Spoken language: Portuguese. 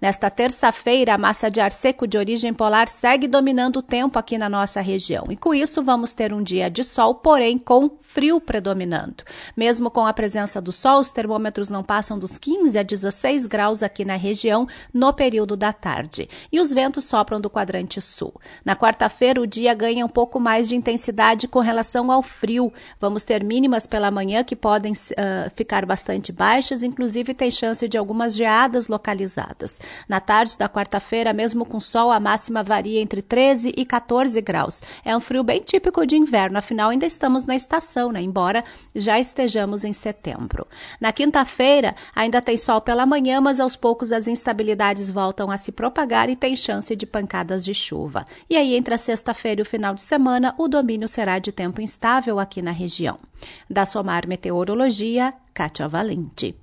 Nesta terça-feira, a massa de ar seco de origem polar segue dominando o tempo aqui na nossa região. E com isso vamos ter um dia de sol, porém com frio predominando. Mesmo com a presença do sol, os termômetros não passam dos 15 a 16 graus aqui na região no período da tarde. E os ventos sopram do quadrante sul. Na quarta-feira, o dia ganha um pouco mais de intensidade com relação ao frio. Vamos ter mínimas pela manhã que podem ficar bastante baixas, inclusive tem chance de algumas geadas localizadas. Na tarde da quarta-feira, mesmo com sol, a máxima varia entre 13 e 14 graus. É um frio bem típico de inverno, afinal ainda estamos na estação, né? Embora já estejamos em setembro. Na quinta-feira, ainda tem sol pela manhã, mas aos poucos as instabilidades voltam a se propagar e tem chance de pancadas de chuva. E aí, entre a sexta-feira e o final de semana, o domínio será de tempo instável aqui na região. Da Somar Meteorologia, Kátia Valente.